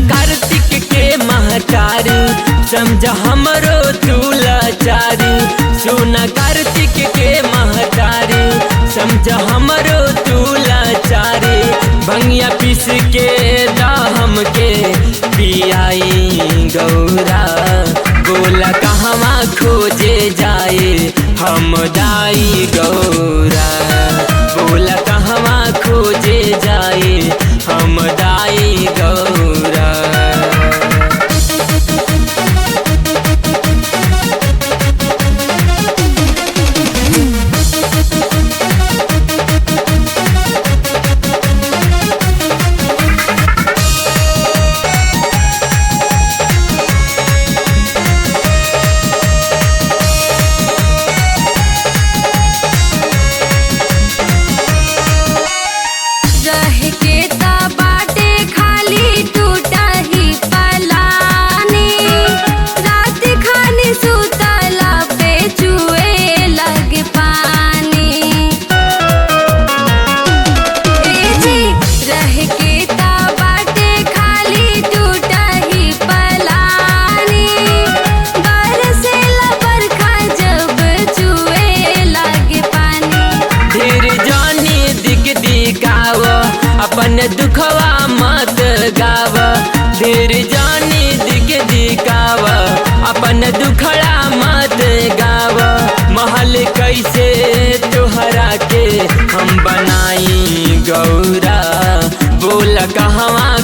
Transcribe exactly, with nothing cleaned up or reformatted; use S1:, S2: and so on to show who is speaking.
S1: कार्तिक के महतारी समझ हमरो तू लाचारी। सुना कार्तिक के महतारी समझ हमरो तू लाचारी। भंगिया पीस के दाम के पियाई गौरा। बोला कहवा खोजे जाए हम दाई गौरा। बोला कहवा खोजे जाए हम दाई गौरा। अपन दुखवा मत गाव धीर जानी दिख दिखाव। अपन दुखड़ा मत गाव। महल कैसे तोहरा के हम बनाई गौरा। बोला कहवा